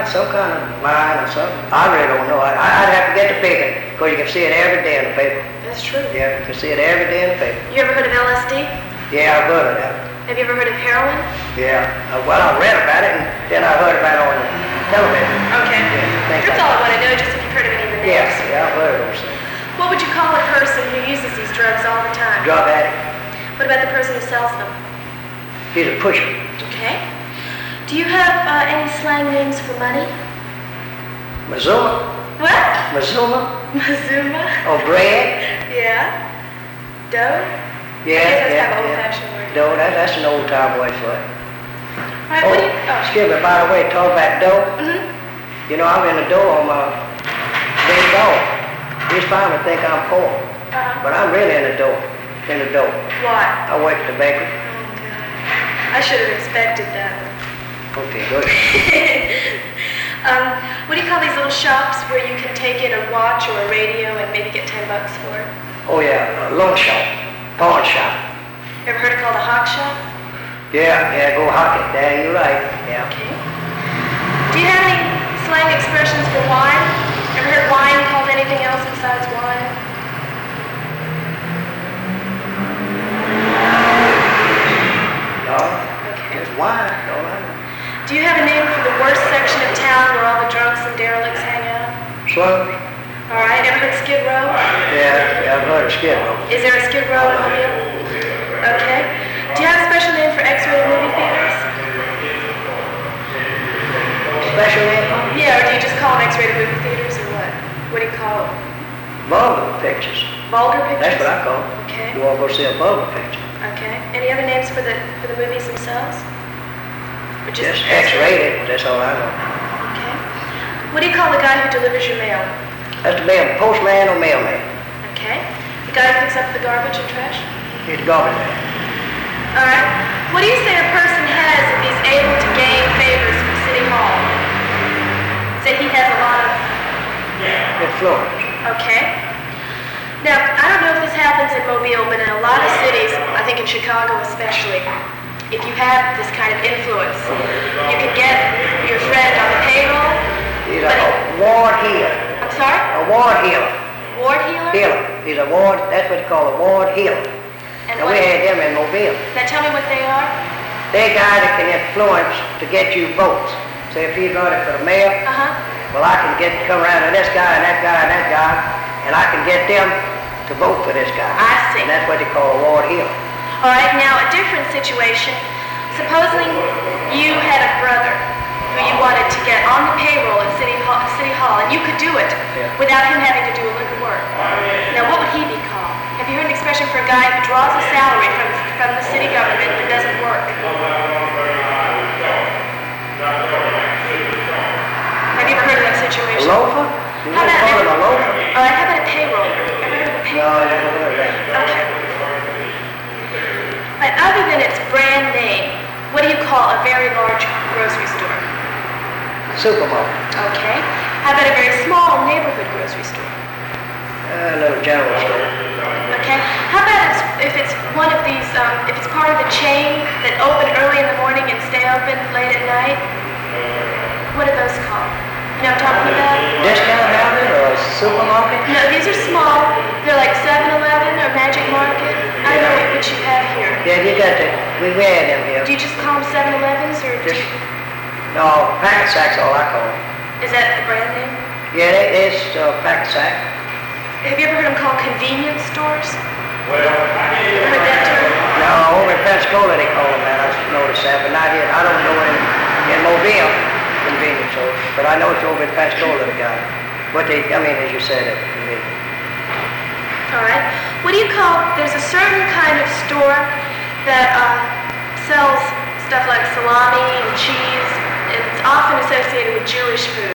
some kind of line or something. I really don't know. I'd have to get the paper, because you can see it every day in the paper. That's true. Yeah, you can see it every day in the paper. You ever heard of LSD? Yeah, I've heard of that. Have you ever heard of heroin? Yeah. Well, I read about it, and then I heard about it on the television. Okay. Yeah, That's all I want to know, just if you've heard of any of the names. Yes, yeah, I've heard of those things. What would you call a person who uses these drugs all the time? Drug addict. What about the person who sells them? He's a pusher. Okay. Do you have any slang names for money? Mazuma. What? Mazuma. Mazuma? Oh, bread. Yeah. Dough? Yeah, I guess that's yeah, kind of yeah. old-fashioned word. Dough, that's an old time word for it. All right, what do you... Oh. Excuse me, by the way, talk about dough. Mm-hmm. You know, I'm in the dough on my big dog. These farmers think I'm poor, but I'm really in the dough. Why? I work at the bakery. Oh, God. I should have expected that. Okay, good. What do you call these little shops where you can take in a watch or a radio and maybe get $10 for it? Oh yeah, a loan shop, pawn shop. You ever heard it called a hawk shop? Yeah, go hockey. There, you're right. Yeah. Okay. Do you have any slang expressions for wine? Ever heard wine called anything else besides wine? No. Okay. Just wine. No, I know. Do you have a name for the worst section of town where all the drunks and derelicts hang out? Slums? All right. Ever heard Skid Row? Yeah, I've heard of Skid Row. Is there a Skid Row in Mobile? Okay. Do you have a special name for X-rated movie theaters? Special name? Yeah, or do you just call them X-rated movie theaters or what? What do you call them? Vulgar pictures. Vulgar pictures? That's what I call them. Okay. You want to go see a vulgar picture? Okay. Any other names for the movies themselves? Or Just X-rated. That's all I know. Okay. What do you call the guy who delivers your mail? That's the mail, postman or mailman. Okay. The guy who picks up the garbage and trash? He's the garbage man. All right. What do you say a person has if he's able to gain favors from City Hall? Say he has a lot of... Influence. Okay. Now, I don't know if this happens in Mobile, but in a lot of cities, I think in Chicago especially, if you have this kind of influence, you can get your friend on the payroll. He's a ward healer. I'm sorry? A ward healer. Ward healer? Healer. He's a ward, that's what they call a ward healer. And And we had them in Mobile. Now tell me what they are. They're guys that can influence to get you votes. Say if he's running for the mayor, Uh-huh. well, I can come around to this guy and that guy and that guy, and I can get them to vote for this guy. I see. And that's what they call a ward healer. All right, now a different situation. Supposing you had a brother who you wanted to get on the payroll at City Hall, and you could do it without him having to do a lick of work. Now, what would he be called? Have you heard an expression for a guy who draws a salary from the city government but doesn't work? Have you ever heard of that A situation? loafer? You How want to about call him a loafer? All right, how about a payroll? Ever heard of a No, payroll? I never heard of that. Okay. But other than its brand name, what do you call a very large grocery store? Supermarket. Okay. How about a very small neighborhood grocery store? A little general store. Okay. How about if it's one of these, if it's part of the chain that open early in the morning and stay open late at night? What are those called? You know what I'm talking about? Discount outlet or a supermarket? No, these are small. They're like 7-Eleven or Magic Market. I don't know what you have here. Yeah, you got to, we had them here. Do you just call them 7-Elevens or do Just, you, no, packet sack's all I call them. is that the brand name? Yeah, there's packet sack. Have you ever heard them called convenience stores? Ever heard that term? No, over in Pensacola they call them that. I noticed that, but not here. I don't know in Mobile, convenience stores, but I know it's over in Pensacola they got it. But they, I mean, as you said, All right. What do you call, there's a certain kind of store that sells stuff like salami and cheese. It's often associated with Jewish food.